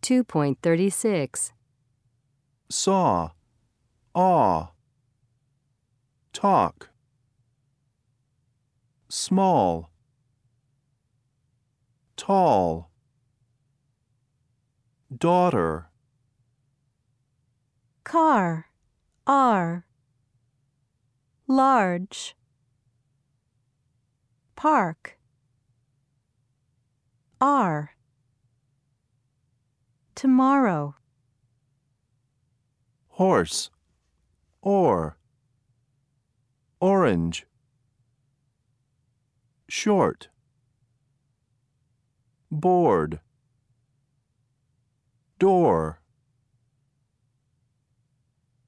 2.36. Saw, awe. Talk. Small. Tall. Daughter. Car, R. Large. Park, R. Tomorrow. Horse, or. Orange. Short. Board. Door.